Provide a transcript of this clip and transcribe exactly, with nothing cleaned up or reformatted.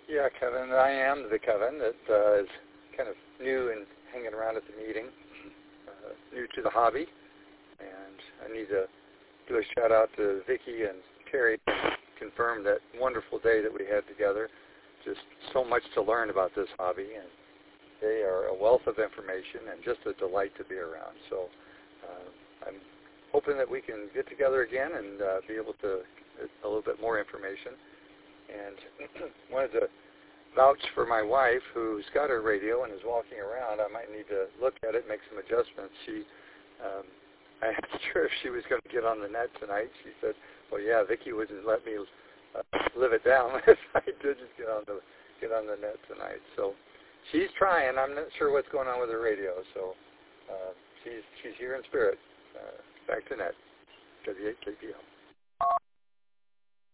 Yeah, Kevin, I am the Kevin that uh, is kind of new and hanging around at the meeting, uh, new to the hobby, and I need to do a shout out to Vicki and Terry and confirm that wonderful day that we had together. Just so much to learn about this hobby, and they are a wealth of information and just a delight to be around. So uh, I'm hoping that we can get together again and uh, be able to get a little bit more information. And wanted to vouch for my wife, who's got her radio and is walking around. I might need to look at it, make some adjustments. She, um, I asked her if she was going to get on the net tonight. She said, "Well, yeah, Vicki wouldn't let me uh, live it down if I did just get on the get on the net tonight." So she's trying. I'm not sure what's going on with her radio. So uh, she's she's here in spirit. Uh, back to net. W eight K P L.